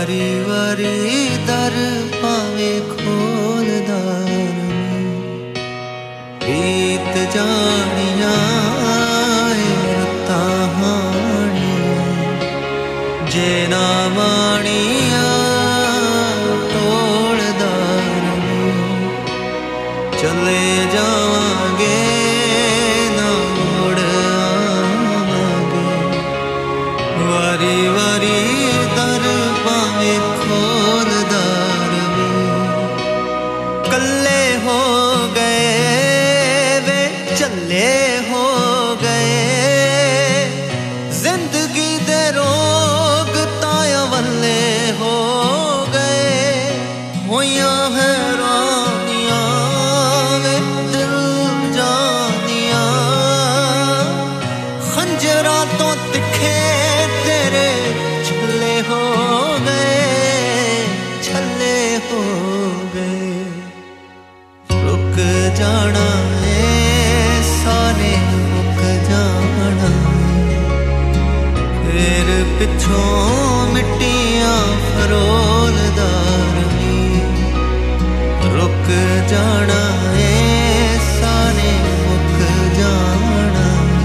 वारी वारी दर पावे खोलदार बीत जानिया हानिया जे ना मानिया तोड़दार चले जावांगे ना मुड़ आवांगे वारी वारी दर पावे खोलदार कल्ले हो गए वे चले हो गए जिंदगी दे रोग ताया वल्ले हो गए होया हैरानियां वे दिल जानिया खंजरा तो तिखे तेरे छले हो गए छले हो गए रुक जाना है सारे रुक जाना फिर पिछों मिट्टियां फरोलदार रुक जाना है सारे रुक जाना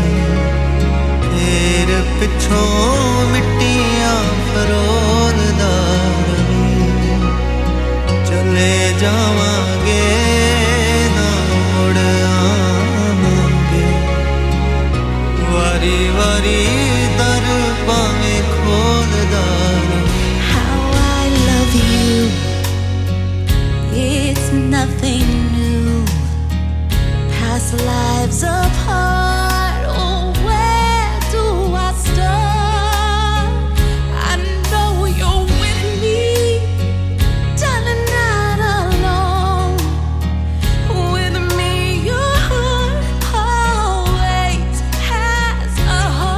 फिर पिछों मिट्टियां फरोलदार चले जावांगे ना मुड़ आवांगे वारी वारी दर पावे खोलदार How I love you, it's nothing new. Past lives apart, oh where do I start? I know you're with me, darling, not alone. With me, your heart always has a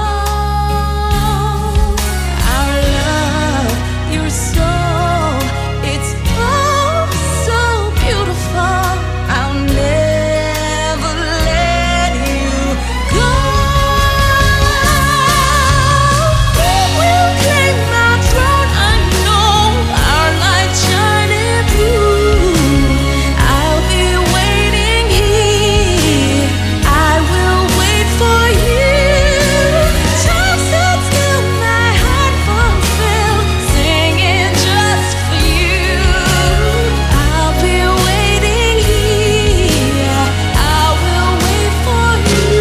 home. Our love, your soul, it's oh so beautiful. I'll never let you go. We will claim our throne. I know our light shining through. I'll be waiting here. I will wait for you. Time stood still, my heart fulfilled, singing just for you. I'll be waiting here. I will wait for you.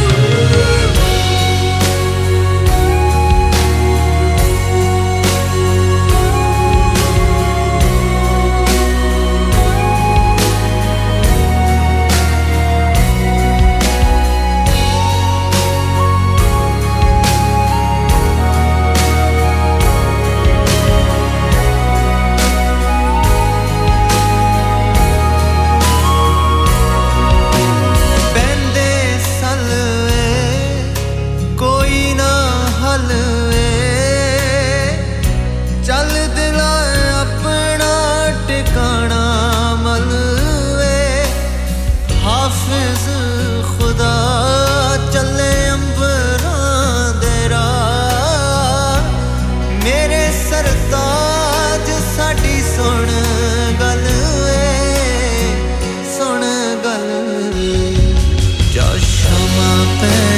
बंदे सलवे कोई ना हलवे चल दिला अपना टिकाना मलवे हाफिज खुदा चले अंबरां दे राह मेरे सरताज साडी सुन गल वे सुन गल जा शमा पे